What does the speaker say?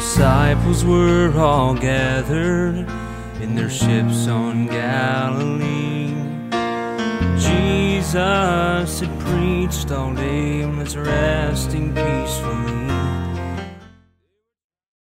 disciples were all gathered in their ships on Galilee. Jesus had preached all day and was resting peacefully.